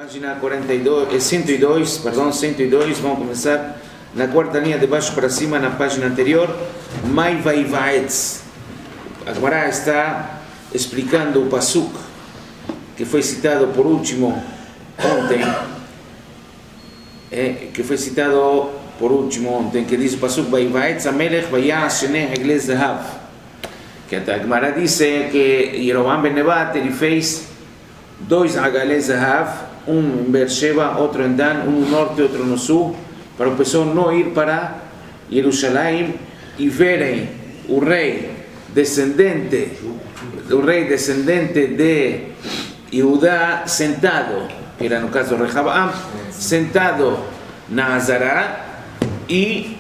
Página 42, 102, perdão, 102, vamos começar na quarta linha de baixo para cima, na página anterior. Mai Vaivaetz. A Gemara está explicando o Pasuk, que foi citado por último ontem, que diz o Pasuk Vaivaetz Amelech Vayas Sheneh Eglez Zahav. Que a Gemara disse que Yerovam ben Nebat ele fez dois Agalez Zahav, um em Beersheba, outro em Dan, um no norte e outro no sul, para o pessoal não ir para Jerusalém e verem o rei descendente de Judá sentado, que era no caso Rehavam, sentado na Azará, e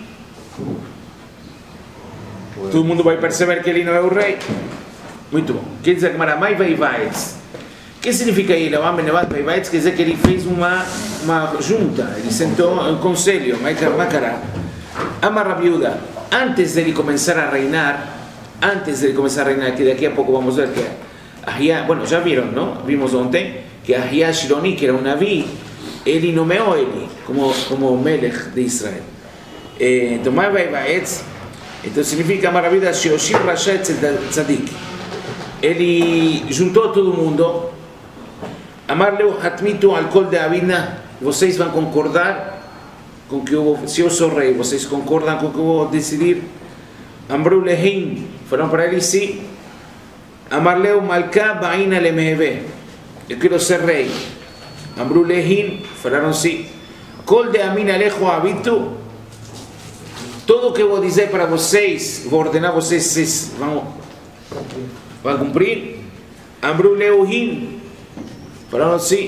todo mundo vai perceber que ele não é o rei. Muito bom. Quer dizer que Maramai Vaivaetz. O que significa Yerovam ben Nebat Vaivaetz? Quer dizer que ele fez uma junta, ele sentou um conselho, Macará. Amar Rabi Yehuda, antes de ele começar a reinar, que daqui a pouco vamos ver que Ahia, bueno, já viram, não? Vimos ontem que Ahia Shiloni, que era um Navi, ele nomeou ele como Melech de Israel. Então, Mai Vaivaetz, então significa Amar Rabi Yehuda, Sheoshim Rasha Etzel Tzadik. Ele juntou todo mundo. Amar Leu Hatmitu al Kol de Abina, vocês vão concordar com que eu, se eu sou rei, vocês concordam com que eu vou decidir? Amru Lehim, falaram para ele sim. Amar Leu Malka Baina Lemeheve, eu quero ser rei. Amru Lehim, falaram sim. Kol de Amina Lejo Habitu, tudo o que eu vou dizer para vocês, vou ordenar vocês vão cumprir. Amru Leuhim, falaram assim,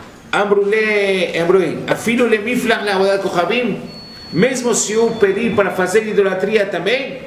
afilo le miflach la avodat kochavim, mesmo se eu pedir para fazer idolatria também,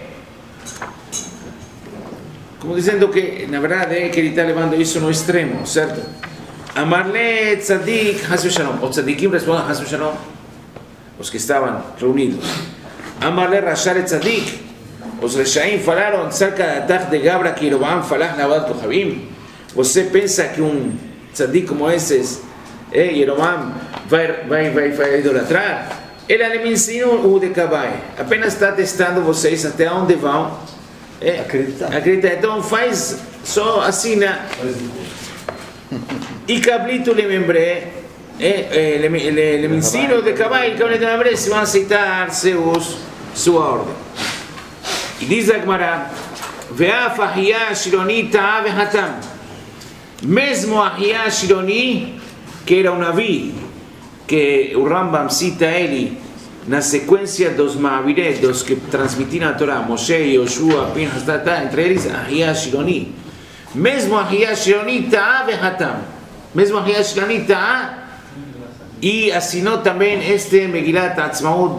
como dizendo que na verdade é que ele está levando isso no extremo, certo? Amarle tzadik has v'shalom, os tzadikim respondem has v'shalom, os que estavam reunidos. Amarle rashar tzadik, os reshaim falaram cerca da tarde de Gabra que Yerovam falar na avodat kochavim. Você pensa que tzadik como esses, Yerovam vai idolatrar? Ele me ensinou o de Kabai. Apenas está testando vocês até onde vão acreditar. Então faz só assina. E Cablito le membre, le ensino de Kabai, que le membre se vão aceitar sua ordem. E diz a Gemara, ve'af Ahia Shiloni ta'a ve'hatam. Mesmo Ahia Shiloni, que era um Navi, que o Rambam cita ele na sequência dos Ma'aviré, dos que transmitiram a Torá, Moshe, Yoshua, Pinhas, entre eles Ahia Shiloni. Mesmo Ahia Shiloni ta'a ve'hatam. Mesmo Ahia Shiloni ta'a, e assinou também este Megilat Atzmaut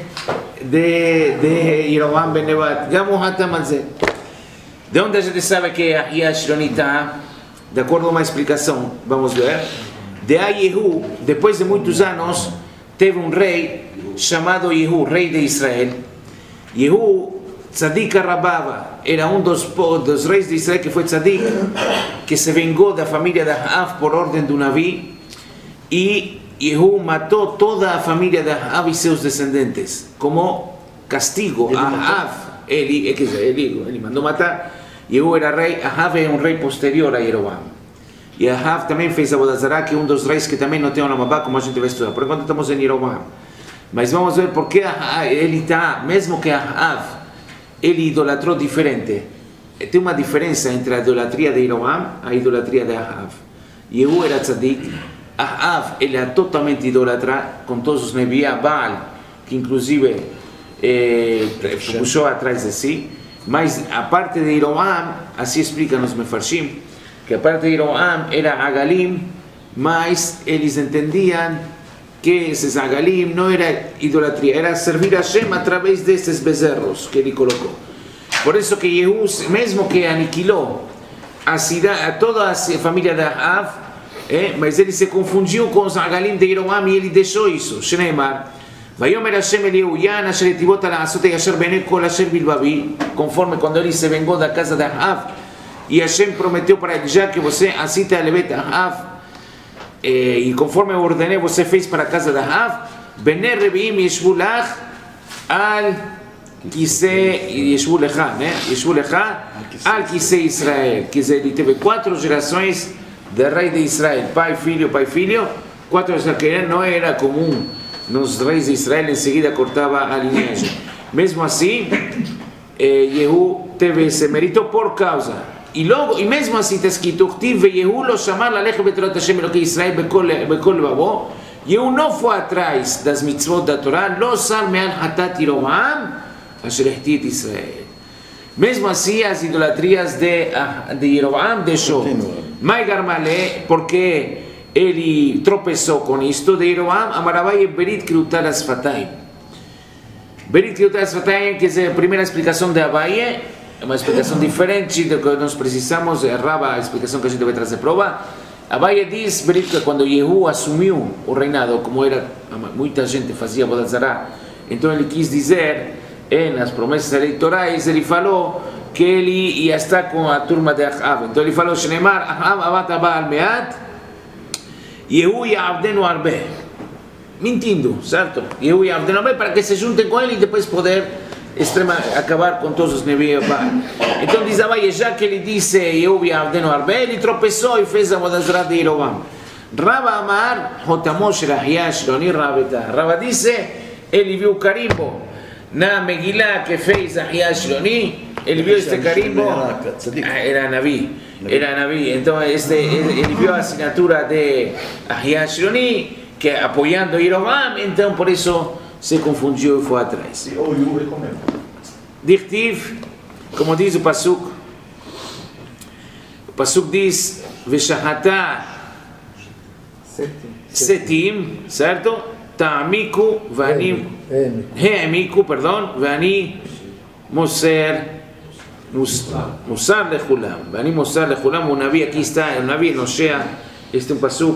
de Yerovam ben Nebat. Gamu hatam al zeh. De onde a gente sabe que Ahia Shiloni ta'a? De acordo com uma explicação, vamos ver. De Yehu, depois de muitos anos, teve um rei chamado Yehu, rei de Israel. Yehu, Tzadik Rabava, era um dos reis de Israel que foi Tzadik, que se vengou da família de Ahav por ordem do Navi, e Yehu matou toda a família de Ahav e seus descendentes, como castigo a Ahav. Ele mandou matar. Yehu era rei, Ahav é um rei posterior a Yerovam. E Ahav também fez Avodat Zará, que é um dos reis que também não tem uma Mabá, como a gente vai estudar. Por enquanto estamos em Yerovam. Mas vamos ver por que ele está, mesmo que Ahav, ele idolatrou diferente. Tem uma diferença entre a idolatria de Yerovam e a idolatria de Ahav. Yehu era tzadik, Ahav ele é totalmente idolatra, com todos os Nebiá, Baal, que inclusive puxou atrás de si. Mas a parte de Yerovam, assim explica nos Mefarshim, que a parte de Yerovam era Agalim, mas eles entendiam que esses Agalim não era idolatria, era servir a Hashem através desses bezerros que ele colocou. Por isso que Yehu, mesmo que aniquilou a cidade, toda a família de Ahav, mas ele se confundiu com os Agalim de Yerovam e ele deixou isso. Shneimar, Vayomer Hashem el Yehuyan asher etivot ala'asot yasher bene kol asher bilbabi, conforme quando ele se vengou da casa de Ahav, e Hashem prometeu para ele, já que você aceita a leveta Ahav, e conforme eu ordenei, você fez para a casa da Rav, Bnei Reviim yeshvu lach al Kisei, yeshvu lecha, né? Yeshvu lecha al Kisei Israel. Quer dizer, ele teve 4 gerações de rei de Israel, pai, filho, 4 gerações, que não era comum nos reis de Israel, em seguida cortava a linhagem. Mesmo assim, Yehu teve esse mérito por causa. E mesmo assim está escrito, Yehu lo chamar lalech betorat Hashem Elokei Israel bekol levavo. Yehu não foi atrás das mitzvot da Torá, lo sar me'al hatat Yeroboam asher ehtit Israel. Mesmo assim, as idolatrias de Yeroboam deixou. Mai garmale, porque ele tropeçou com isto de Yeroboam, Amarabai Berit Kriutat Asfatayim. Berit Kriutat Asfatayim, que é a primeira explicação de Abaye, é uma explicação diferente do que nós precisamos, errava a explicação que a gente vai trazer prova. Abaye diz, Berit, que quando Yehu assumiu o reinado, como era, muita gente fazia Avodat Zarah, então ele quis dizer, nas promessas eleitorais, ele falou que ele ia estar com a turma de Ahav. Então ele falou, Shneimar, Ahav avat abal meat, Yehu ya'avdenu arbe. Mentindo, certo? Yehu ya'avdenu arbe, para que se juntem com ele e depois poder acabar com todos os Nevi Baal. Então diz Abaye, já que ele disse Yehu ya'avdenu arbe, ele tropeçou e fez a Avodat Zarah de Yeroboam. Rava Amar, Hotamosh Rahia Shiloni Rabeta. Rava disse, ele viu o carimbo na Megillah que fez Ahia Shiloni, ele viu este carimbo, era Navi, então ele viu a assinatura de Ahia Shiloni, que apoiando Yeroboam, então por isso se confundiu e foi atrás. Dichtiv, como diz o Pasuk diz, Veshahata Setim, certo? Ta'amiku v'ani He'amiku, perdão, v'ani Moser lechulam, v'ani Moser lechulam. O Navi aqui está, o Navi Oshea, este é um pasuk,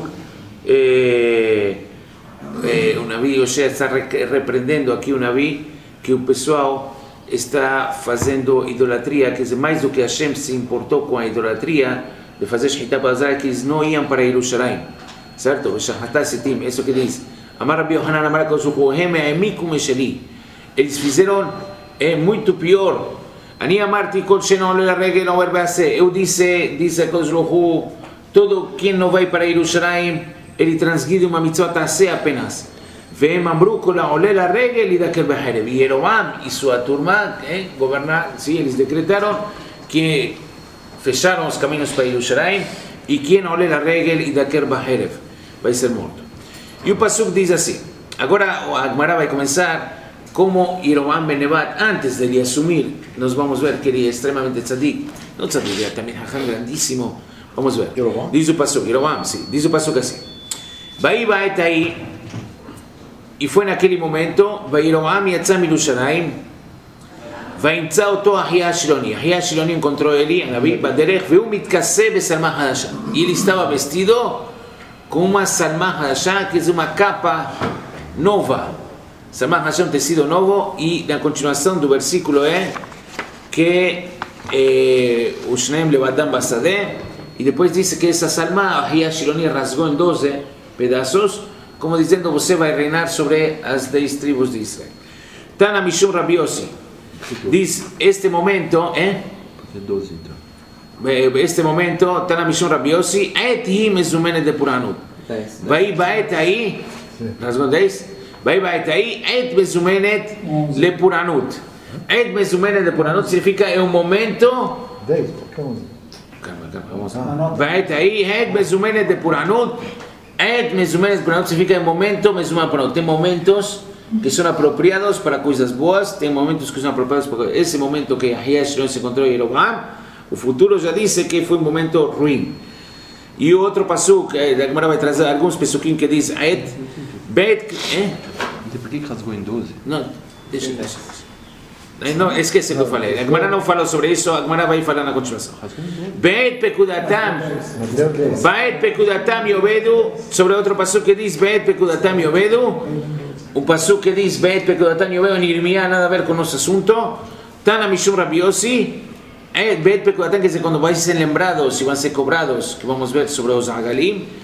o Navi Oshea está repreendendo aqui o Navi que o pessoal está fazendo idolatria, que mais do que Hashem se importou com a idolatria de fazer Shechita Bazar, que eles não iam para Jerusalém, certo? V'shahata Setim, isso que diz. Amar Rabbi Yohanan, Amar Kosuhu, Hemiku Mesheli. Eles fizeram muito pior. Ani amarti kol shenon le regel não verbe hacer. Eu disse Kosuhu, todo quem não vai para Jerusalém, ele transgride uma mitzvah tase apenas. Veem amru kol ole la regel e daquele beherev. E Yeroboam e sua turma governar, sim, eles decretaram que fecharam os caminhos para Jerusalém e quem ole la regel e daquele beherev vai ser morto. E o Pasuk diz assim, agora a Gemara vai começar como Yeroboam ben Nebat, antes de ele assumir, nós vamos ver que ele é extremamente tzadik, não tzadik, ele é também Hacham grandíssimo, vamos ver. Yeroboam? Diz o Pasuk, Yeroboam, sim, diz o Pasuk assim, vai aí, e foi naquele momento, vai Yeroboam yatzah miYerushalayim, vai imtzah oto Ahia Shiloni encontrou ele, Navi, baderech, veu mitkaseh besalma hadashah, e ele estava vestido com uma salma hadashah, que é uma capa nova. Salma hadashah é um tecido novo, e na continuação do versículo é que o Shneim levadam basadeh, e depois diz que essa salma, Ahia Shiloni rasgou em 12 pedaços, como dizendo, você vai reinar sobre as 10 tribos de Israel. Tana Mishum Rabbi Yossi diz, este momento, este momento, Tana Mishum Rabbi Yossi, et hi mezumenet de puranut. Vai baet aí, rasgou 10, vai baet aí, et mezumenet le puranut. Et mezumenet de puranut significa é um momento. 10, por que 11? Calma, vamos lá. Baet aí, et mezumenet de puranut. Et mezumenet de puranut significa é um momento, mezumenet de puranut. Tem momentos que são apropriados para coisas boas, tem momentos que são apropriados para esse momento que Ahia Shiloni se encontrou em Yeroboam. O futuro já disse que foi um momento ruim. E o outro pasuk, a Gemara vai trazer alguns pesukim que diz et bet. Por que rasgou em 12? Não, deixa. Não, esquece que eu falei. A Gemara não falou sobre isso, a Gemara vai falar na continuação. Bet pekudatam yovedu, sobre outro pasuk que diz bet pekudatam yovedu. O pasuk que diz bet pekudatam yovedu em Irmia, nada a ver com o nosso assunto. Tana Mishum Rabbi Yossi. Bet pekudatam, que é quando vai ser lembrados e vão ser cobrados, que vamos ver sobre os Agalim.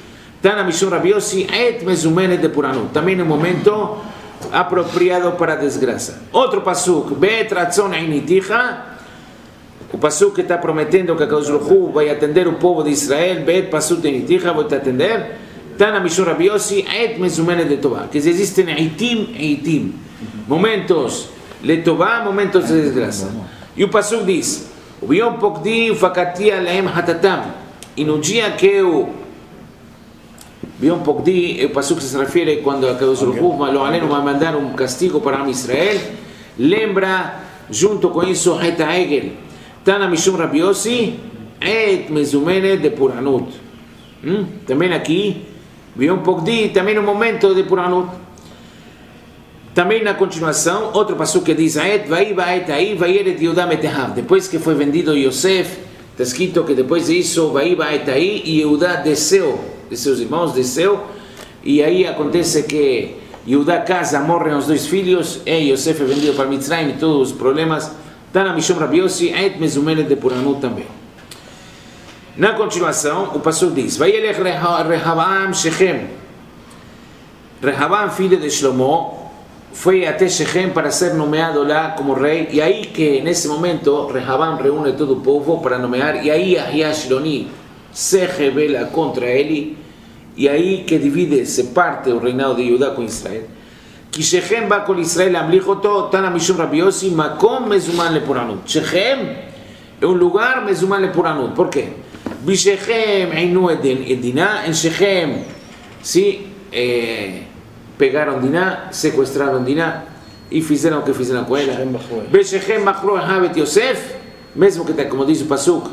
Tana Mishum Rabbi Yossi, et mezumenet de puranut. También un momento apropiado para desgracia. Otro pasuk, bet ratzon einitija. O pasuk que está prometiendo que Akadosh Baruj Hu va a atender o povo de Israel. Bet pasuk einitija, voy a atender. Tana Mishum Rabbi Yossi, et mezumenet de tová. Que existen eitim. Momentos de tová, momentos de desgracia. E o pasuk diz, o biom pokdi ufakatia laem hatatam. E no dia que eu Biom Pokdi, el pasuk se refiere cuando Akadosh Baruj Hu lo aleno va a mandar un castigo para Israel, lembra junto con eso Het Egel, Tana Mishum Rabbi Yossi, et mezumenet de puranut. También aquí, Biom Pokdi, también un momento de puranut. También a continuación, otro pasuk que dice, et vaiva et ahí, vayeret Yehuda metehav. Después que fue vendido Yosef, está escrito que después de eso, vaiva et ahí, y Yehuda deseó de seus irmãos, desceu, e aí acontece que Yehudá casa, morrem os dois filhos, e Yosef é vendido para Mitzrayim e todos os problemas. Tana Mishum Rabbi Yossi, et mezumenet de puranut também. Na continuação, o pasuk diz, Vayelech Rehavam Shechem. Rehavam, filho de Shlomo, foi até Shechem para ser nomeado lá como rei, e aí que nesse momento Rehavam reúne todo o povo para nomear, e aí Ahiah Shiloni se rebela contra ele, e aí que divide, se parte o reinado de Judá com Israel. Que Shechem va com Israel amlichoto, Tana Mishum Rabbi Yossi, makom mezuman le puranut. Shechem é um lugar mezuman le puranut. Por quê? Bishechem einu Diná, em Shechem, sim, pegaram Diná, sequestraram Diná e fizeram o que fizeram com ela. Bishechem machro Havet Yosef, mesmo que, como diz o pasuk,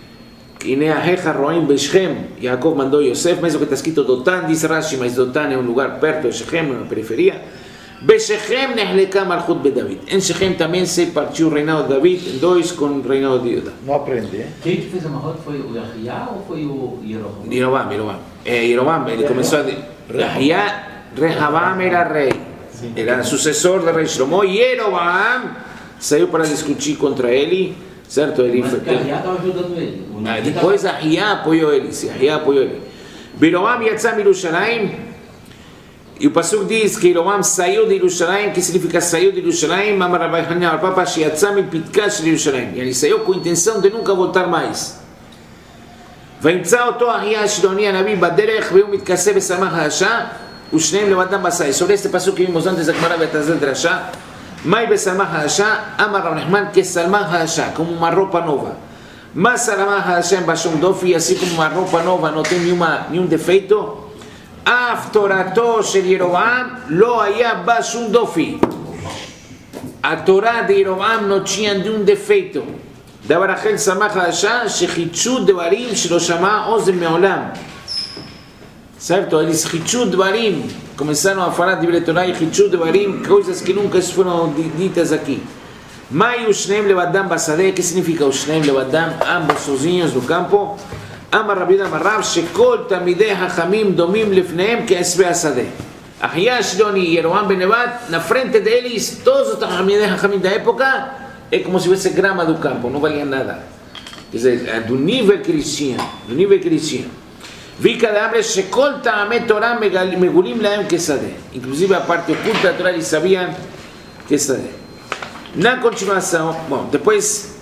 Jacob mandou Yosef, mesmo que está escrito Dotan, diz Rashi, mas Dotan é um lugar perto de Shechem, na periferia. Beshechem nehleka malchut beDavid. Em Shechem também se partiu o reinado de David, dois com o reinado de Judá. Não aprende, hein? Quem fez a malchut foi o Yahiá ou foi o Yerovam? Yerovam, ele começou a dizer, Rehavam era rei, era sucessor do rei Shlomo, e Yerovam saiu para discutir contra ele, certo? Ele mas Yahiá estava ajudando ele. Depois Ahiah apoiou ele. Yerovam yatzá Yerushalayim, e o pasuk diz que Yerovam saiu de Yerushalayim. Que significa saiu de Yerushalayim? Amar Rabbi Hanina bar Papa sheyatzá mipitká shel Yerushalayim. Ele saiu com a intenção de nunca voltar mais. וימצא אותו אחיה השילוני הנביא בדרך והוא מתכסה בשמח האשה ושניהם לבדם בסאי. Sobre este pasuk que vimos antes de Gemara Betazel Drasha, מהי בשמח האשה? אמר רב נחמן כשלמח האשה, como uma roupa nova. Mas Salamah Hashem Bashum Dofi, assim como uma roupa nova não tem nenhum defeito, Aftorato Shel Yerovam Lo Haya Bashum Dofi. A Torá de Yerovam não tinha nenhum defeito. Davar Achel Samah Hashem Shechitzu Devarim Shelo Shama Ozem Meolam. Certo? Eles Chitzu Devarim começaram a falar de Torá e Chitzu Devarim, coisas que nunca foram ditas aqui. Mai Ushneim Levadam Basadeh, que significa Ushneim Levadam, ambos sozinhos no campo. Amar Rabbi Yehuda Amarav, Shekol Tamidei Hachamim Domim Lefneim Ke'esbe Asadeh. Ahiah Shiloni e Yerovam ben Nebat, na frente deles, todos os Tamidei Hachamim da época, é como se fosse grama do campo, não valia nada. Quer dizer, do nível que eles tinham. Vika da Amre, Shekol Ta'ameh Torah Megulim Laem Kesadeh. Inclusive a parte oculta da Torá, eles sabiam Kesadeh. Na continuação, depois,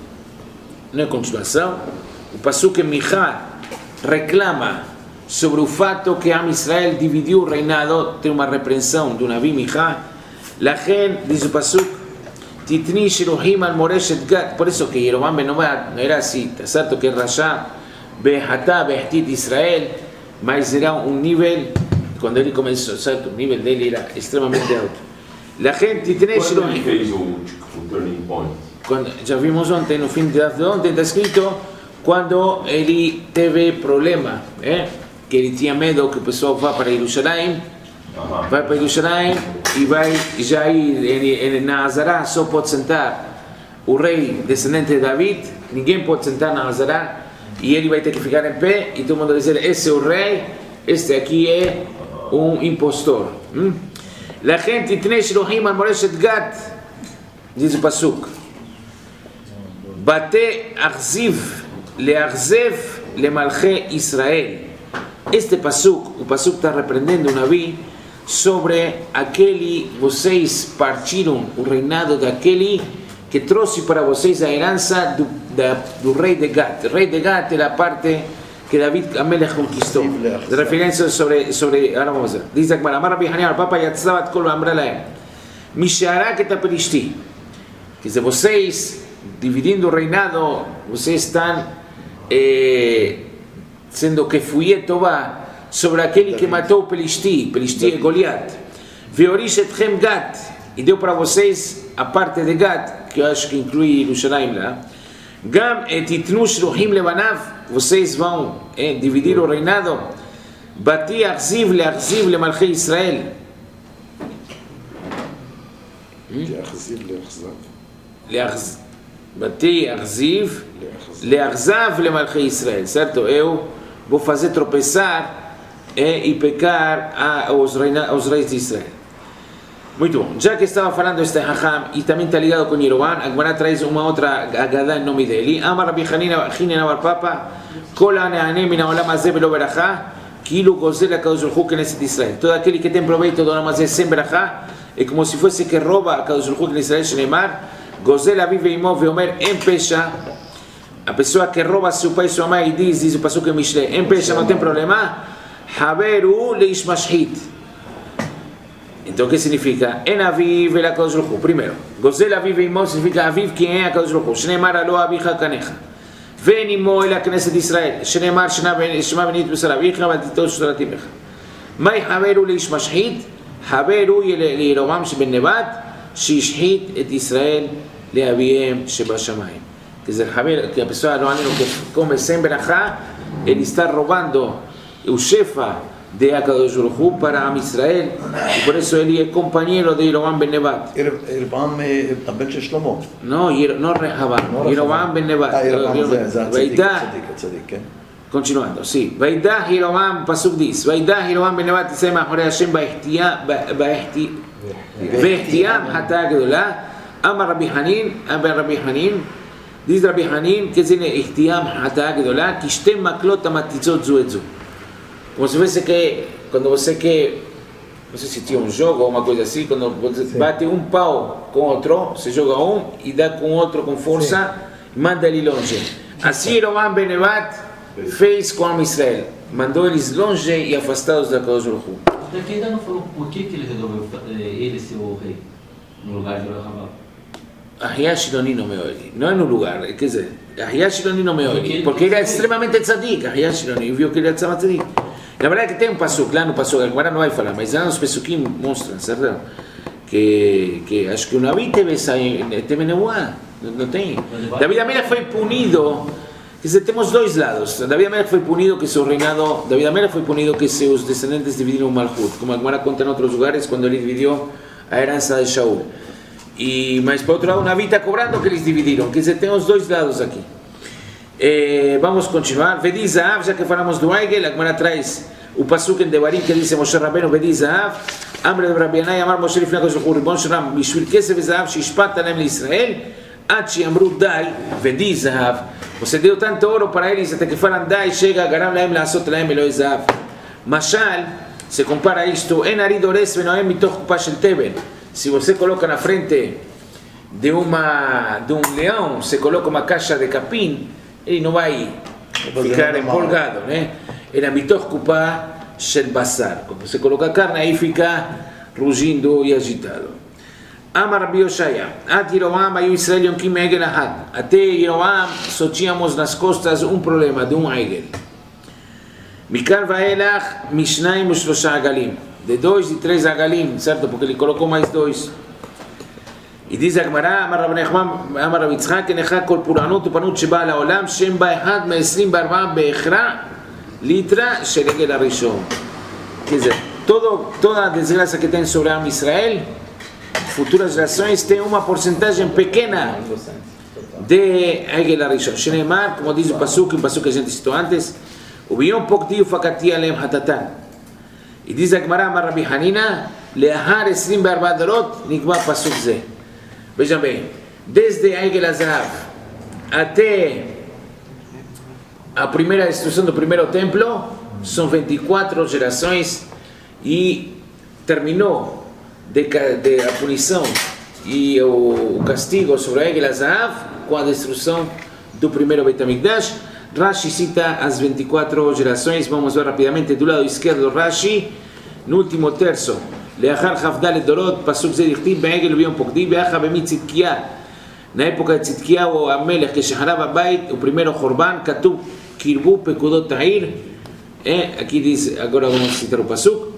o pasuk Michá reclama sobre o fato que Am Israel dividiu o reinado, tem uma repreensão do Navi Michá. Lachen, diz o pasuk, Titni Shilohim al Moreshet Gad, por isso que Yerovam ben Nebat não era assim, está certo que Rasha Behatá Behtit Israel, mas era um nível, quando ele começou, certo, o nível dele era extremamente alto. La gente tiene Quando ele fez o turning point? Já vimos ontem, no fim de ontem, está escrito quando ele teve problema, que ele tinha medo que o pessoal vá para Jerusalém, vai para Jerusalém e vai já ir na Azará, só pode sentar o rei descendente de David, ninguém pode sentar na Azará, e ele vai ter que ficar em pé, e todo mundo vai dizer, esse é o rei, este aqui é um impostor. לכן תתנה שלוחים על מורשת גת, diz o pasuk, בתי אכזיב לאכזב למלכי ישראל. Este pasuk, o pasuk está repreendendo o Nabi sobre aquele, vocês partiram o reinado daquele que trouxe para vocês a herança do rei de Gat. O rei de Gat era a parte que David Amelech conquistou. De referência sobre ahora vamos a ver. Diz a Gemara, Amar Rabbi Hanina al Papa Yatzavat Kol Amra Lahem. Misharak et Apelishti. Quer dizer, vocês, dividindo o reinado, vocês estão sendo que Tová sobre aquele que matou o Pelishti é Goliat. Veorish etchem Gat. E deu para vocês a parte de Gat, que eu acho que inclui Yerushalayim lá. Gam et itnu shluchim lebanav, vocês vão dividir o reinado. Bati achziv lemalchei Israel. Bati achziv leachzav lemalchei Israel, certo? Eu vou fazer tropeçar e pecar aos reis de Israel. Muito bom. Já que estava falando este Hacham e também está ligado com Yeroboam, a Gemara traz uma outra Agadá em nome dele. Amar Rabbi Hanina bar Papa, Kol hane'aneh min ha'olam hazeh velo berachá, ki'ilu gozel HaKadosh Baruch Hu Knesset Israel. Todo aquele que tem proveito do olam hazeh sem berachá, é como se fosse que rouba HaKadosh Baruch Hu Knesset Israel, Shneimar, gozel aviv ve'imo ve'omer em pesha. A pessoa que rouba seu pai e sua mãe e diz o pasuk em Mishlei, em pesha não tem problema, haberu leish mashhit. Então o que significa? En aviv el HaKadosh Baruch Hu. Primeiro, gozel aviv ve'imo significa aviv quem é HaKadosh Baruch Hu. Shneimar alo avicha kanecha. Ven imo el HaKnesset Israel. Shneimar shema benit b'sar avicha v'atitot shtorat imecha. Mai haberu leish mashhit. Haberu Yeroboam sheben Nebat shishhit et Israel leaviem shebashamayim. Quer dizer, que a pessoa não que come sem berachá, ele está roubando o chefa de HaKadosh Baruch Hu para Am Israel, e por isso ele é companheiro de Yeroboam ben Nebat. Yeroboam הבן של שלמה. No Rehavam, Yeroboam ben Nebat. Continuando, sí. Vaidah Yeroboam, pasuk diz, Vaidah Yeroboam ben Nebat יצא מאחורי השם בהחתיאם חטאה גדולה. אמר רבי חנין, diz Rabbi Hanin, que diz ihtiam חטאה גדולה, כי שתי מקלות המתיצות זו את זו. Como se fosse que, quando você quer, não sei se tinha um jogo ou uma coisa assim, quando você bate um pau com outro, você joga um e dá com outro com força e manda ele longe. Assim Yeroboam ben Nebat fez com Am Israel, mandou eles longe e afastados da HaKadosh Baruch Hu. Daqui ainda não falou por que ele resolveu ele ser o rei no lugar de Rehavam. Ahia Shiloni nomeou ele, não é no lugar, quer dizer, Ahia Shiloni nomeou ele, porque ele é extremamente tzadik, Ahia Shiloni, viu que ele é tzadik. Na verdade que tem um pasuk, lá no pasuk, agora não vai falar, mas lá nos pesukim mostram, certo? Que acho que o Nabi teve Nebuá, não tem? David Amelech foi punido, quer dizer, temos dois lados. David Amelech foi punido que seu reinado, David Amelech foi punido que seus descendentes dividiram o Malchut, como a Gemara conta em outros lugares, quando ele dividiu a herança de Shaul. Mas por outro lado, o Nabi está cobrando que eles dividiram, quer dizer, tem os dois lados aqui. Vamos continuar. Vedi Zahav, já que falamos do Eigel, a Gemara traz o pasuk em Devarim que diz Moshe Rabbeinu, Vedi Zahav, Amre de Rabbi Yanai, Amar Moshe לפני הקדוש ברוך הוא, ריבון של עולם, בשביל כסף וזהב שהשפעת להם לישראל, עד שיאמרו די, Vedi Zahav. Você deu tanto ouro para eles até que falam די, chega, גרם להם לעשות להם אלוהי זהב. משל, se compara isto, אין ארי דורס ונואם מתוך קופה של תבן. Se você coloca na frente de um leão, você coloca uma caixa de capim, ele não vai ficar empolgado, né? Era mitoch kupa shel basar. Quando você coloca carne, aí fica rugindo e agitado. Amar Rabbi Yoshaya, At Yeroboam ayu Israel yonkim egel ahad. Até Yeroboam só tínhamos nas costas um problema de um egel. Mikar vaelach mishnaim ushlosha agalim. De 2 e 3 agalim, certo? Porque ele colocou mais 2. E diz a Gemara, Amar Rabbi Nachman, Amar Rabbi Yitzchak, Enecha kol puranut upanut sheba לעולם, שם בה אחד מ-24 בהכרע ליטרה של רגל הראשון. Quer dizer, toda a desgraça que tem sobre Am Israel, futuras gerações, tem uma porcentagem pequena de רגל הראשון. שנאמר, como diz o pasuk que a gente citou antes, וביום פוקדי ופקדתי עליהם חטאתם. E diz a Gemara, Amar Rabbi Hanina, לאחר 24 דורות נקבע פסוק זה. Vejam bem, desde a Egel Azav até a primeira destruição do primeiro templo, são 24 gerações e terminou a punição e o castigo sobre a Egel Zahav com a destruição do primeiro Beit HaMikdash. Rashi cita as 24 gerações, vamos ver rapidamente do lado esquerdo Rashi, no último terço, Leachar Chavdalet Dorot, Pasuk Zeh Dichtiv, Be'egel Biom Pokdi, Be'acha Bemit Tzidkiah, na época de Tzidkiah, o Amelech, que Sheharab Abayit, o primeiro Korban, Katub, Kirbu, Pekudot Ta'ir, aqui diz, agora vamos citar o Pasuk,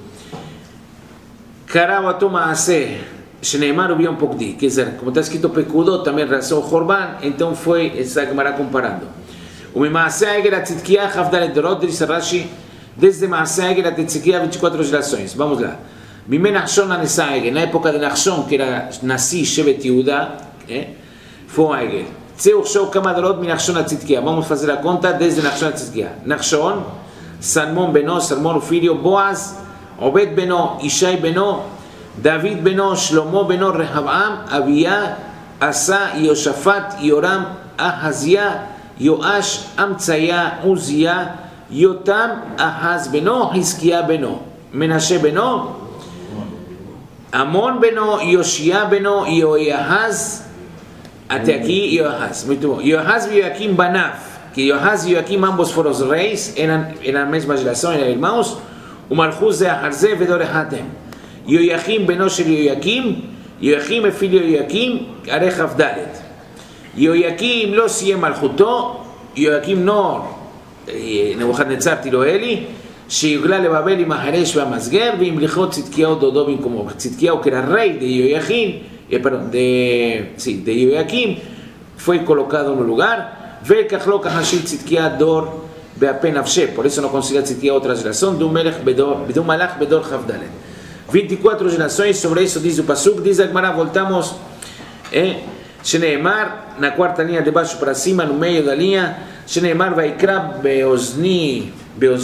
Karav Atom Maaseh, Shneimar o Biom Pokdi, quer dizer, como está escrito Pekudot, também razão o Korban, então foi essa Gemara comparando. O Maaseh Egel Tzidkiah, Chavdalet Dorot, diz Rashi, desde Maaseh Egel até Tzidkiah, 24 gerações. Vamos lá. Mimé Nachshon Nanesa Egel, na época de Nachshon, que era Nasi Shevet Yehuda, foi o Egel. Tzeu Shou Kamadorot mi Nachshon a Tzidkiah. Vamos fazer a conta desde Nachshon a Tzidkiah. Nachshon, Salmon Beno, Salmon o filho, Boaz, Obed Beno, Ishai Beno, David Beno, Shlomo Beno, Rehabam, Abiyah, Asa, Yoshafat, Yoram, Ahazia, Yoash, Amtsaya, Uzia, Yotam, Ahaz Beno, Hizkiah Beno, Menashe Beno, Amon Beno, Yoshia Beno, Yoahaz, até aqui Yoahaz, muito bom. Yoahaz e Yoaquim Banav, que Yoahaz e Yoaquim ambos foram os reis, eram a mesma geração, eram irmãos, o Malchus de Aharze Vedor Hatem. Yoachim Beno Shel Yoaquim, Yoachim é filho de Yoaquim, Arechav Dalet. Yoaquim לא סיים מלכותו, יואקים לא, נבוכדנצר tirou ele, שיוגלה לבבל עם החרש והמסגר, והמליכו צדקיהו דודו במקומו. צדקיהו que era rei de Yoachim, de Yoaquim, foi colocado no lugar, וכך לא כחשיב צדקיה דור באפי נפשה, por eso no considera צדקיה outra geração, do מלך בדור כ"ד. 24 gerações, sobre isso diz o Pasuk, diz a Gemara, voltamos, Shneimar, na quarta linha de baixo para cima, no meio da linha, Shneimar Vaikra Beozni,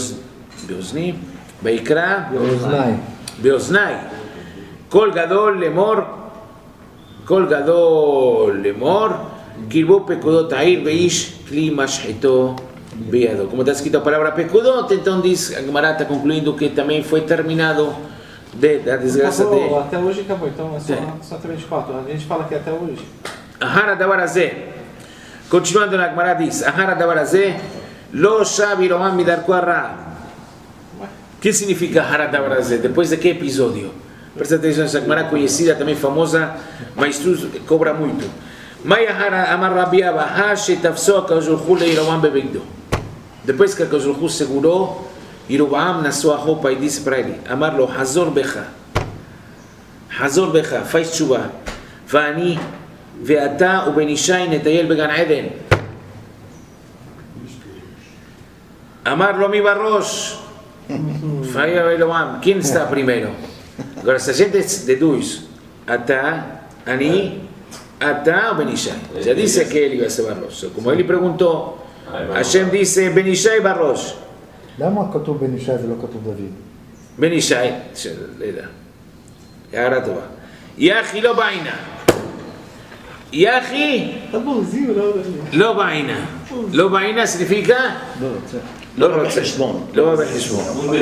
Vaikra Beoznai, Kol Gadol Lemor, Kirbo Pekudot Air Beish, Kli Mashhito Beado. Como está escrito a palavra Pekudot, então diz, a Gemara está concluindo que também foi terminado da desgraça de... Até hoje acabou, então é só 34. A gente fala que até hoje. Ahara Dabarazé, continuando na Gemara diz, Ahara Dabarazé, Lo Shav Yerovam Midarko Hara. O que significa Ahara Dabarazé? Depois de que episódio? Presta atenção, essa Gemara conhecida, também famosa, mas tu cobra muito. Mai Ahara Amar Rabbi Abba, Hashe Tafso HaKadosh Baruch Hu LeYerovam Bebegdo. Depois que HaKadosh Baruch Hu segurou Yerovam na sua roupa e disse para ele, Amar Lo Hazor Becha, faz tshuva, Vani ואתה ובן ישי נטייל בגן עדן. אמר לו מי בראש? Fala Elohim, quem está primeiro? Agora, se a gente deduz Atá, Ani, Atá ou Ben Ishai? Já disse que ele vai ser Barrosh. Como ele perguntou, Hashem disse Ben Ishai Barrosh. למה כתוב בן ישי ולא כתוב דוד? בן ישי, הערה טובה. יחי לא בעינה. יחי לא בעינה. לא בעינה significa? לא רוצה. לא בחשבון.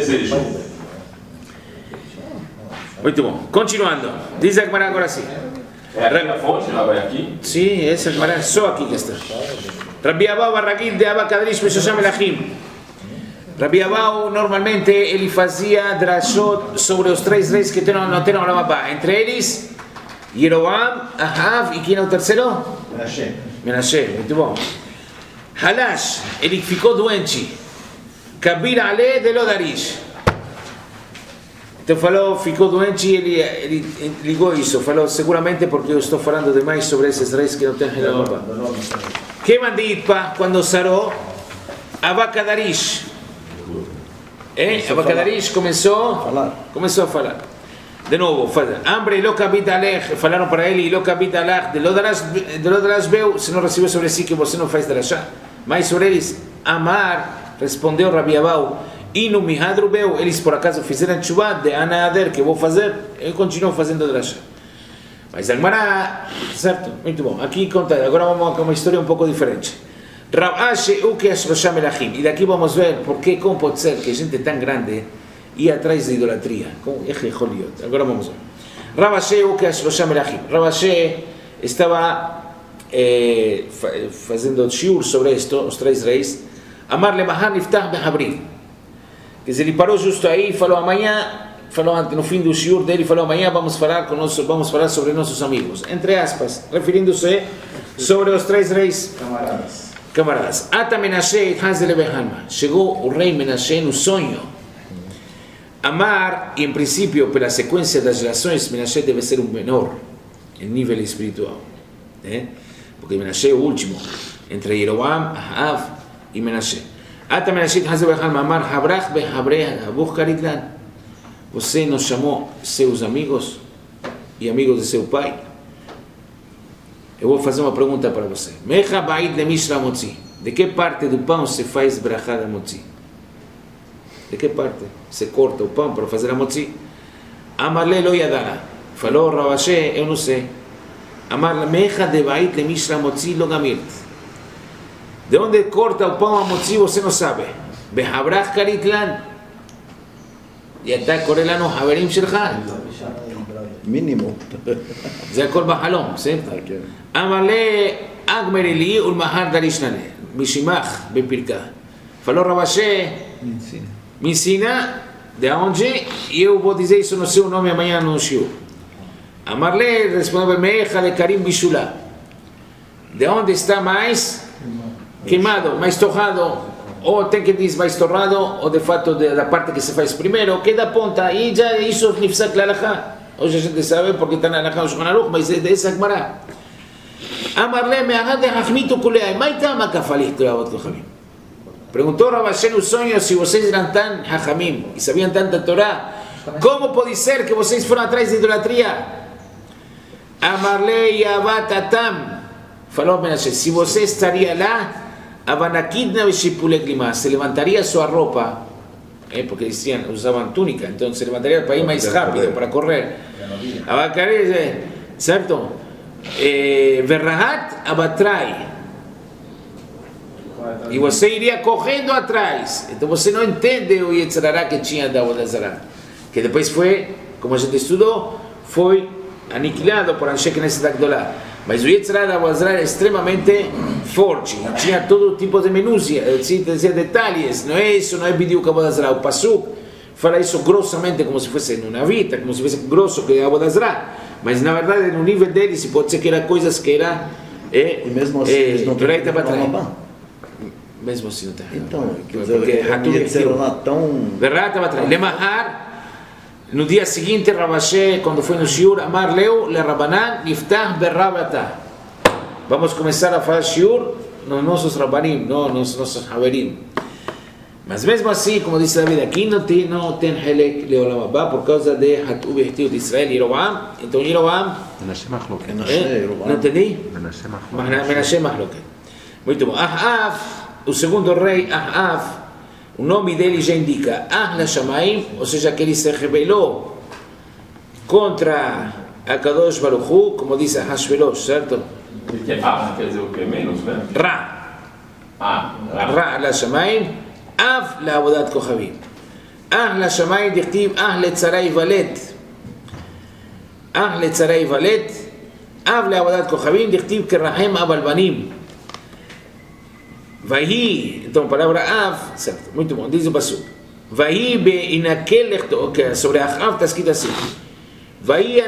Muito bom. Continuando. Diz a Gemara agora sim. É aqui na fonte, ela vai aqui? Sim, essa Gemara é só aqui que está. Rabbi Abau Barragil de Abba Kadrish Meshosham Elachim. Rabbi Abau normalmente ele fazia drashot sobre os três reis que não tem Olam Haba. Entre eles, Yerovam, Ahav e quem é o terceiro? Menashe. Muito bom. Halash, ele ficou doente. Kabir Ale de Lodarish. Então falou, ficou doente e ele ligou isso. Falou, seguramente porque eu estou falando demais sobre esses reis que não têm Olam Haba. Que manditpa quando sarou? Abba Kadarish. Abba Kadarish começou a falar. De novo, hambre, lo kabit alech, falaram para ele, lo kabit alech, de lo darás beu, se não recebeu sobre si que você não faz drashá. Mas sobre eles, Amar, respondeu Rabbi Abau, Inu mihadru beu, eles por acaso fizeram tshuva de anader, que vou fazer, eu continuo fazendo drashá. Mas a Gemara, certo? Muito bom. Aqui conta, agora vamos com uma história um pouco diferente. Rav Ashe Uke Ashloshá Melachim. E daqui vamos ver como pode ser que gente tão grande ia atrás de idolatria. Agora vamos ver. Rav Ashe Uke Ashloshá Melachim. Rav Ashe estava fazendo shiur sobre isto, os 3 reis. Amar lemahar niftach behabrim. Quer dizer, ele parou justo aí e falou amanhã, no fim do shiur dele, falou amanhã vamos falar sobre nossos amigos. Entre aspas, referindo-se sobre os 3 reis camaradas. Ata Menashe Hazel Behanma. Chegou o rei Menashe no sonho. Amar, e em princípio, pela sequência das gerações, Menashe deve ser um menor em nível espiritual. Porque Menashe é o último, entre Yeroboam, Ahav e Menashe. Ata Menashe Hazel Behanma. Amar Habrach Behabreh Abuch Karitlan. Você nos chamou seus amigos e amigos de seu pai? Eu vou fazer uma pergunta para você. Mecha ba'id lemishra motzi. De que parte do pão se faz brachá da motzi? De que parte se corta o pão para fazer a motzi? Amarle lo yadana. Falou Rav Ashe, eu não sei. Amarle mecha de ba'id lemishra motzi lo gamirt. De onde corta o pão a motzi você não sabe. Behabrach karitlan. E até correlano haverim shelcha. מינימום. זה הכל בחלום, בסדר? אמר לי, אגמר לי ולמחר דרישננה, משימח בפרקה. falou Rav Ashe, me ensina de onde e eu vou dizer isso no seu nome amanhã no shiur. Amar le, respondeu, mecha de karim bishula. De onde está mais queimado, mais torrado, ou tem que dizer mais torrado, ou de fato da parte que se faz primeiro, que da ponta, e já isso nifsak lalachá. Hoje a gente sabe porque está na Alachá do Shulchan Aruch, mas é dessa Gemara. Amar le me'ahad hachmitu kulei, maitama kafalih tulavot kochavim. Perguntou Rav Ashe no sonho se vocês eram tão hachamim e sabiam tanta Torá, como pode ser que vocês foram atrás de idolatria? Amar le yavat atam. Falou Menashe, se você estaria lá, avanakidna veshipulek lima, se levantaria sua roupa. Porque decían, usaban túnica, entonces se levantaría para ir más rápido, para correr. Abacaré, ¿cierto? Verrahat abatrai. E você iria correndo atrás. Então você não entende o Yetzirará que tinha da Avodah, que depois foi, como a gente estudou, foi aniquilado por Anshe Knesset Agdolá. Mas o Yetzirará da Avodah era extremamente forte, tinha todo tipo de minúcia, detalhes, não é isso, não é bidiuk Avodah. O Pasuk fala isso grossamente, como se fosse numa vita, como se fosse grosso que é Avodah, mas na verdade no nível dele se pode ser que era coisas que era e mesmo assim eles não têm mesmo assim não tem. Então, porque disseram lá tão Lemahar, no dia seguinte Rav Ashe, quando foi no shiur, Amar leu le Rabanan niftach berrabatah. Vamos começar a fazer shiur nos nossos rabanim, nos nossos haverim. Mas mesmo assim, como disse David, aqui não tem helek leolam haba por causa de hatu behtiu de Israel e Yeroboam. Então Yeroboam, não entendi? Menashe Mahloket. Muito bom. Ahav, o segundo rei Ahav, o nome dele já indica Ahla Shamaim, ou seja, que ele se rebelou contra a Kadosh Baruch Hu, como diz Hashverosh, certo? Quer dizer o que? Menos, né? Ra. Ra Ahla Shamaim, Av לעבודת כוכבים. לשמיים דכתיב לצרה יוולד. לצרה יוולד. לעבודת כוכבים דכתיב כרחם אב על בנים. ויהי, então palavra Av, certo, muito bom, diz o pasuk. ויהי בהנקל לכתו, sobre Ahav está escrito assim. ויהי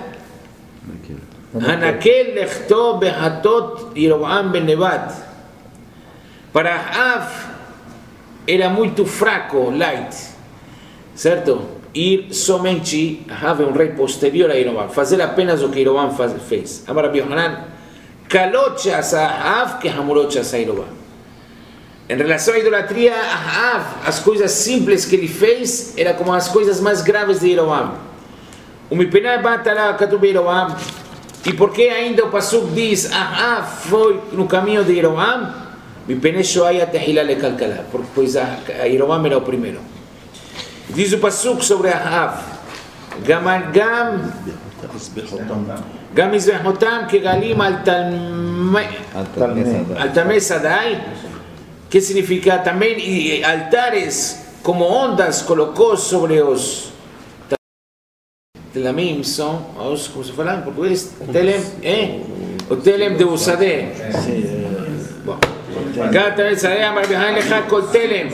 הנקל לכתו בחטות ירבעם בן נבט. Para Ahav era muito fraco, light, certo? Ir somente, Ahav é um rei posterior a Yeroboam, fazer apenas o que Yeroboam fez. Amar Rabbi Yohanan, kalochas a Ahav que hamurochas a Yeroboam. Em relação à idolatria, Ahav, as coisas simples que ele fez, era como as coisas mais graves de Yeroboam. O mipenai batala katub Yeroboam. E por que ainda o pasuk diz, Ahav foi no caminho de Yeroboam? Pois Yeroboam era o primeiro. Diz o pasuk sobre Ahav, גם מזבחותם כגלים על Talmé Sadai. ¿Qué significa? También y altares como ondas colocó sobre los telamim, son, ¿cómo se fala en portugués? Telem, o telem de Usadé. Cada vez se llama Leja Kol Telem,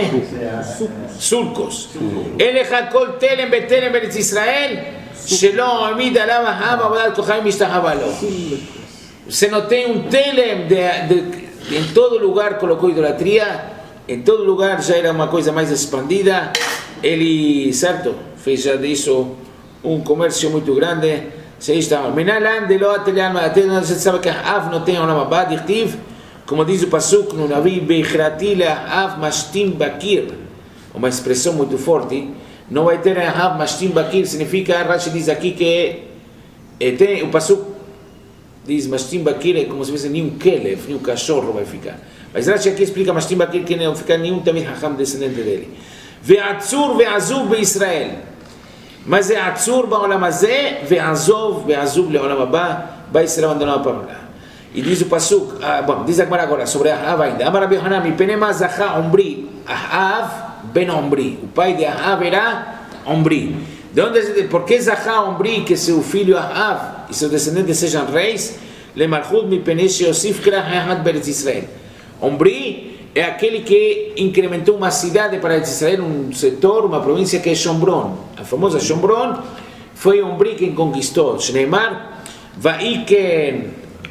surcos. Leja Kol Telem Betelem Beretz Israel, Shelo Amid Alava Hava Badal Kohaim Mishtahavalo. Se notó un telem en todo lugar colocó idolatría, en todo lugar já era uma coisa mais expandida. Ele, certo, fez já disso um comércio muito grande. Se está Menalan de lo atelian, você sabe que Av não tem Olam Haba, dictiv, como diz o pasuk no Navi, Beichrati Av Mashtim Bakir, uma expressão muito forte. Não vai ter Av Mashtim Bakir, significa, Rashi diz aqui que tem o pasuk diz Mashtim Bakir é como se fosse nem Kelev, nem cachorro vai ficar. Mas Rashi aqui explica Mashtim Bakir que não fica nenhum Tamid Hacham descendente dele. Ve'atzur ve'azub be'Israel. Mas é Atzur ba'olam hazeh ve'azov ve'azub le'olam haba. Israel abandonou para lá. E diz o pasuk, bom, diz agora sobre Ahav ainda. Amar Rabbi Yohanan, mipnei zacha Omri, Ahav ben Omri. O pai de Ahav era Omri. De onde, por que Zaha Omri que seu filho Ahav e seus descendentes sejam reis? Lemalchut mipnei sheosif krach Ahad beretz Israel. Omri é aquele que incrementou uma cidade para Israel, um setor, uma província que é Shombron. A famosa Shombron foi Omri quem conquistou. Shneimar, Vaiken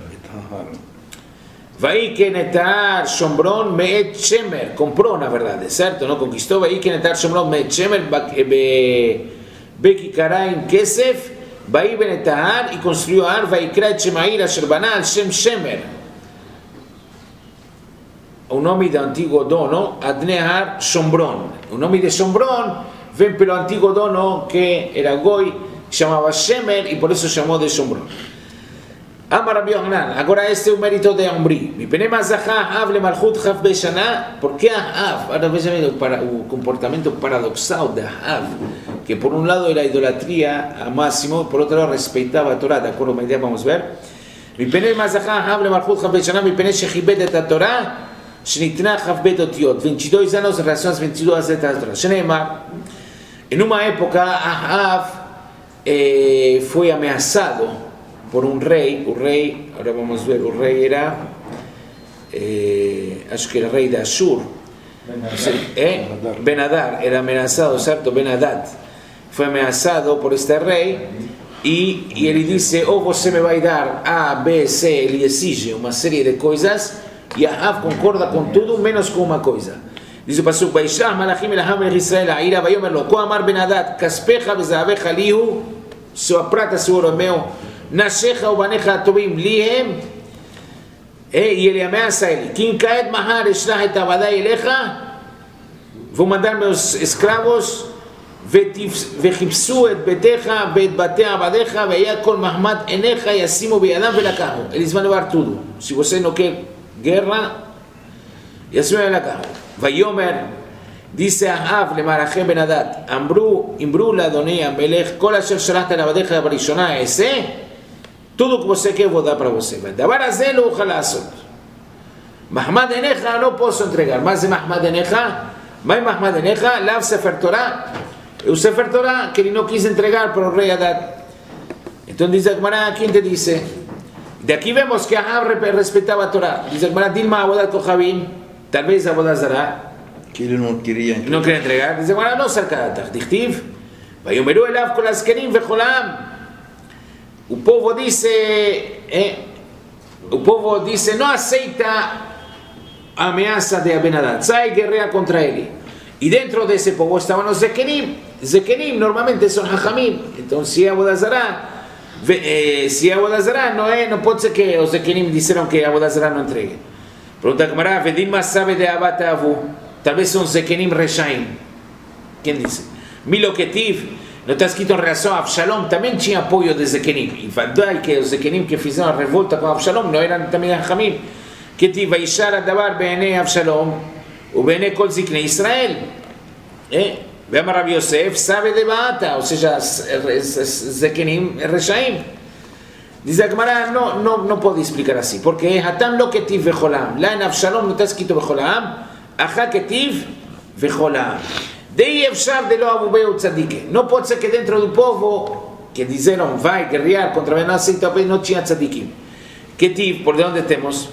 etar Shombron me'et Shemer. Comprou, na verdade, certo? Não conquistou. Vaiken etar Shombron me'et Shemer Bekikaraim Kesef, Vaiben etar e construiu Ar, Vaikra et Shemair asher bana al Shem Shemer. O nome do antigo dono, Adnehar Shombron. O nome de Shombron vem pelo antigo dono que era Goi, chamava Shemer e por isso chamou de Shombron. Amar Rabbi Yohanan, agora este é o mérito de Omri. Mipnei zacha Ahav lemalchut chaf be'shana. Por que Ahav? Agora vejam o comportamento paradoxal de Ahav, que por um lado era idolatria a máximo, por outro lado respeitava a Torá, de acordo com a ideia, vamos ver. Mipnei zacha Ahav lemalchut chaf be'shana, mipnei shechibed et Torá. Shnitna Chavbet Otiot, 22 anos em relação às 22 letras da Torá. Shneimar, em uma época, Ahav foi ameaçado por um rei. O rei, agora vamos ver, o rei era, acho que era rei de Ashur. Ben-Hadad, era ameaçado, certo? Ben-Hadad foi ameaçado por este rei e ele disse: ou você me vai dar A, B, C, ele exige uma série de coisas. E Ahav concorda com tudo, menos com uma coisa. Diz o pasuk: Vaishlach malachim el Ahav melech Israel ha'ira vayomer lo כה אמר Ben-Hadad kaspecha vezahavecha lihu, sua prata, seu ouro é meu, nashecha ubanecha atobim lihem. E ele ameaça ele: Kim kaed mahar eshlach et avadai elecha, vou mandar meus escravos וחפשו את ביתך ואת בתי עבדיך והיה כל מחמד עיניך ישימו בידם ולקחו. Eles vão levar tudo. Se você não quer guerra, ישימו ולקחו. ויאמר, disse Ahav למלאכי Ben-Hadad, אמרו לאדוני המלך, כל אשר שלחת לעבדיך בראשונה אעשה, tudo que você quer vou dar para você. והדבר הזה לא אוכל לעשות. מחמד עיניך לא posso entregar. מה זה מחמד עיניך? מה מחמד עיניך? לאו ספר תורה. O Sefer Torah que ele não quis entregar para o rei Hadad. Então diz a Gemara, quem te disse? De aqui vemos que Ahav respeitava a Torá. Diz a Gemara, Dilma Avodat Kohavim, talvez Avodat Zará, que ele não queria entregar. Não queria entregar. Diz a Gemara, não sarcada. Dichtiv, Vayomeru elav kol askerim vecholam. O povo disse, não aceita a ameaça de Ben-Hadad. Sai guerreia contra ele. E dentro desse povo estavam os Zekenim. Zekenim normalmente são Hachamim. Então se é Avodat Zará, não pode ser que os Zekenim disseram que Avodat Zará não entregue. Pergunta a Gemara, Vedima sabe de Abat Avu. Talvez são Zekenim Reshaim. Quem disse? Milo Ketiv, não está escrito em relação a Avshalom, também tinha apoio de Zekenim. E verdade que os Zekenim que fizeram a revolta com Avshalom não eram também Hachamim. Ketiv, Vaishar Adavar Be'enei Avshalom. ובעיני כל זקני ישראל. ואמר רבי יוסף, סבא דבעתה, או seja, זקנים רשעים. Dice a Gemara, no puedo explicar así, porque Hatam lo ketiv vecholam, la en Avshalom no está escrito vecholam, ajá ketiv vecholam. Dei efshar de lo abubeu tzadike. No puede ser que dentro de un povo que dijeron vai guerrear contra Benassi no tinha tzadikim. Ketiv, por de dónde tenemos?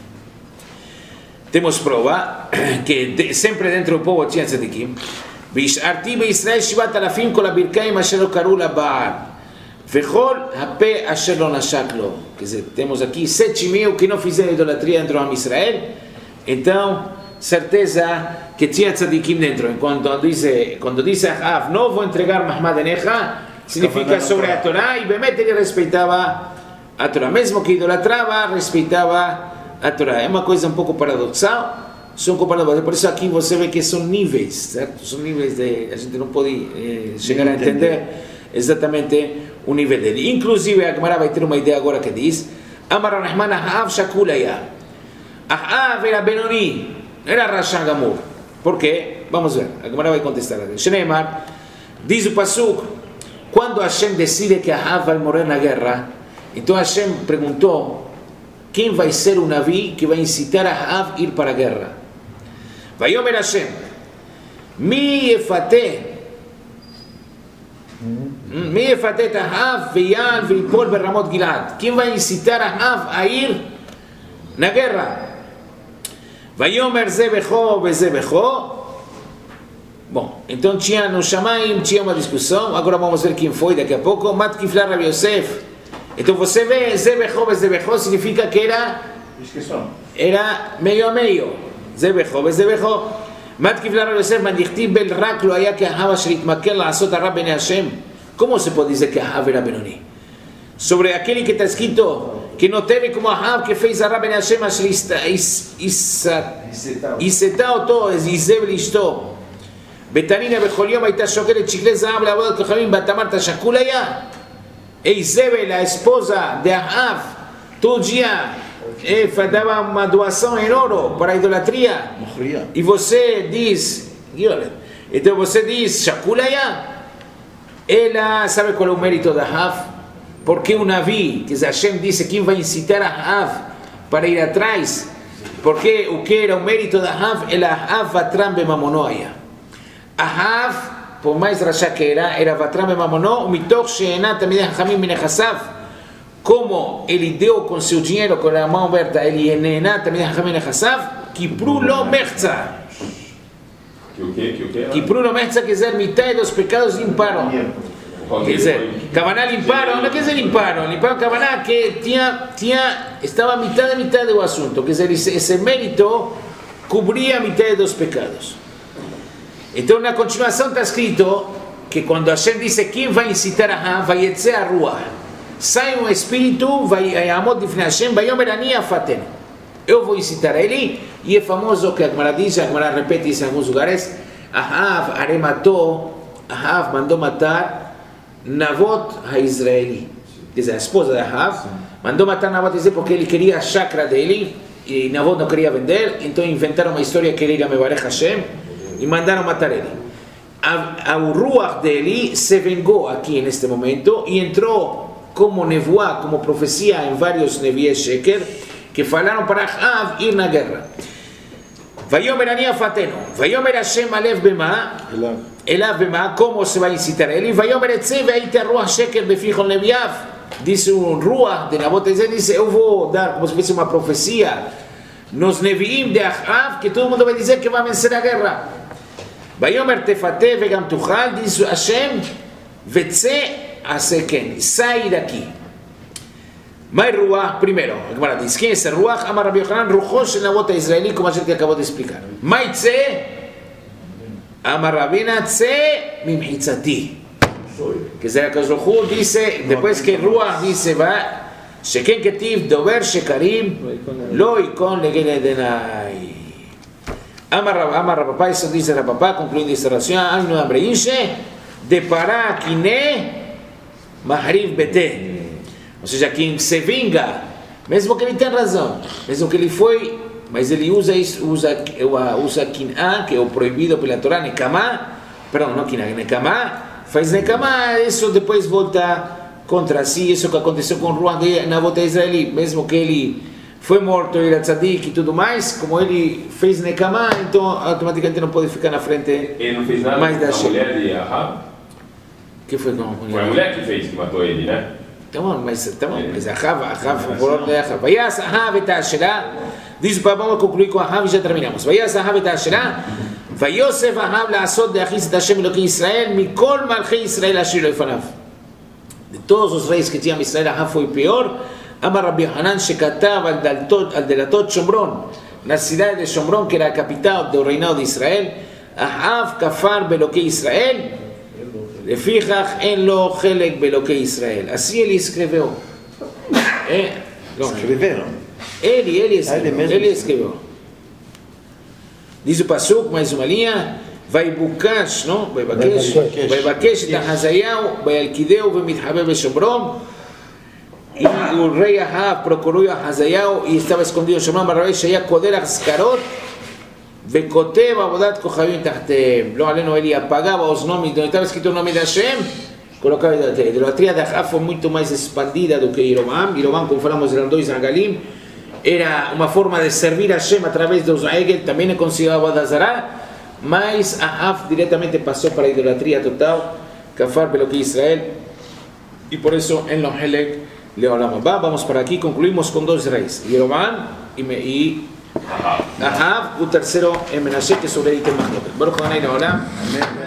Temos prova que sempre dentro do povo tinha tzadikim. Visharti beIsrael shivat alafim kol abirkaim asher lo karu laBaal. Vechol hape asher lo nashak lo. Quer dizer, temos aqui 7.000 que não fizeram idolatria dentro do Israel. Então, certeza que tinha tzadikim dentro. Quando diz Ahav, não vou entregar Mahmad Enecha, significa sobre a Torá, e Bemet ele respeitava a Torá. Mesmo que idolatrava, respeitava a Torá. É uma coisa um pouco paradoxal, são comparados. Por isso aqui você vê que são níveis, certo? São níveis de... A gente não pode chegar a entender exatamente o nível dele. Inclusive, a Gemara vai ter uma ideia agora que diz Amar Rahman Ahav Shakulaya. Ahav era Benoni, era Rasha Gamur. Por quê? Vamos ver. A Gemara vai contestar. Shneimar, diz o Pasuk, quando Hashem decide que Ahav vai morrer na guerra, então Hashem perguntou quem vai ser o Navi que vai incitar Ahav a ir para a guerra. Vayomer Hashem, mi yefate Ahav veyal veipol beramot Gilad. Quem vai incitar Ahav a ir na guerra? Vayomer ze becho veze becho. Bom, então tinha no Shamaim, tinha uma discussão. Agora vamos ver quem foi daqui a pouco. Matkiflar Rabi Yosef. Então você vê ze becho significa que era meio a meio. Ze becho. Matkiflar Rabi Yosef mandichtiv bel rak lo haya que Ahav asher itmakel la'asot hara bnei Hashem. Como se pode dizer que Ahav era Benoni? Sobre aquele que está escrito que não teve como Ahav que fez hara bnei Hashem asher isetá oto Izeb lishto. Betanina bechol yom הייתה שוקלת שקלי זהב לעבוד כוכבים בתמרת שקול היה. Izebel, a esposa de Ahav, todo dia dava uma doação em ouro para a idolatria. E você diz, então você diz, Shakulaya, ela sabe qual é o mérito de Ahav? Porque o Navi, que Hashem disse quem vai incitar Ahav para ir atrás, porque o que era o mérito de Ahav? Ela Ahav vatram bemamonoia. Ahav, por mais rasha que era vatram bemamono, mitoch she'ena tamidei hachamim minechassav. Como ele deu com seu dinheiro, com a mão aberta, ele enena tamidei hachamim minechassav, kipru lo mechza. Kipru lo mechza quer dizer, metade dos pecados limparam. Quer dizer, Kavaná limparam, não quer dizer limparam Kavaná que estava metade do assunto, quer dizer, esse mérito cobria metade dos pecados. Então na continuação está escrito que quando Hashem disse quem vai incitar Ahav, vai yetzer a rua, sai um espírito, vai amor de Hashem, vai yomer ani afaten, eu vou incitar ele, e é famoso que a Gemara diz, a Gemara repete isso em alguns lugares, Ahav Ahav mandou matar Navot ha-Israeli, quer dizer, a esposa de Ahav, mandou matar Navot ha-Israeli porque ele queria a chakra dele, e Navot não queria vender, então inventaram uma história que ele ia mevarech Hashem, e mandaram matar ele. O ruach dele se vengou aqui neste momento e entrou como nevoá, como profecia em vários neviés sheker que falaram para Ahav ir na guerra. Vayomer ani afatenu, vayomer Hashem alev bema, elav bema, como se vai incitar ele? Vayomer etze veite ruach sheker befichon leviav. Disse um ruach de Navot ha-Israeli, disse eu vou dar como se fosse uma profecia nos neviim de Ahav que todo mundo vai dizer que vai vencer a guerra. Vayomer tefate vegam tuchal, diz Hashem, vetze aseken, sai daqui. Mas Ruach, primeiro, a Gemara diz, quem é esse Ruach? Amar Rabbi Yochanan, Ruchosh Navot ha-Israeli, como a gente acabou de explicar. Mas tze, Amar Rabina, tze mimhitzati. Quer dizer, a Kazohu disse, depois que Ruach disse, sheken ketiv dover shekarim, lo ikon legel edenai. Amar Rabapá, isso diz Rabapá, concluindo esta oração, Agno Amreinche, de Pará, Kine, Mahriv Bete. Ou seja, quem se vinga, mesmo que ele tenha razão, mesmo que ele foi, mas ele usa Kin'a, que é o proibido pela Torá, Nekamá, perdão, não Kin'a, Nekamá, faz Nekamá, isso depois volta contra si, isso que aconteceu com Ruach na volta de Israel, mesmo que ele foi morto, ele era tzadik e tudo mais, como ele fez Nekamá, então automaticamente não pode ficar na frente Ele não fez nada mais com da a mulher de Ahab? que foi com a Foi a mulher? mulher que fez, que matou ele, né? Tá bom, mas Ahab foi por ordem de Ahab. Vayas Ahab et Asherá, diz o pai, vamos concluir com Ahab e já terminamos. Vayas Ahab et Asherá, Vayosef Ahab לעשות להכניס את השם אלוקי ישראל מכל מלכי ישראל אשר לפניו. De todos os reis que tinham Israel, Ahab foi o pior. Amar Rabbi Hanan שכתב על דלתות שומרון, na cidade de Shomron, que era a capital do reinado de Israel, Ahab כפר באלוקי ישראל, לפיכך אין לו חלק באלוקי ישראל. Assim ele escreveu. Escreveram. Ele escreveu. Diz o Pasuk, mais uma linha, ויבוקש, לא? ויבקש את החזיהו, וילכידהו ומתחבא בשומרון. E o rei Ahab procurou a Hazael e estava escondido em Shomron, mas שהיה קודר אזכרות וכותב עבודת כוכבים תחתיהם. לא עלינו, ele apagava os nomes, onde estava escrito o nome de Hashem, colocava idolatria. A idolatria de Ahab foi muito mais expandida do que Jeroboam. Jeroboam, como falamos, eram dois Nagalim. Era uma forma de servir a Hashem através dos Egel, também é considerado Abodazará, mas Ahab diretamente passou para a idolatria total, kafar pelo que Israel, e por isso em Lohelek Leolam Abba. Vamos para aqui, concluímos com dois reis, Jeroboam e Ahab, o terceiro é Menashe, que sobre ele tem Mahloket. Baruch Adonai Leolam. Amém.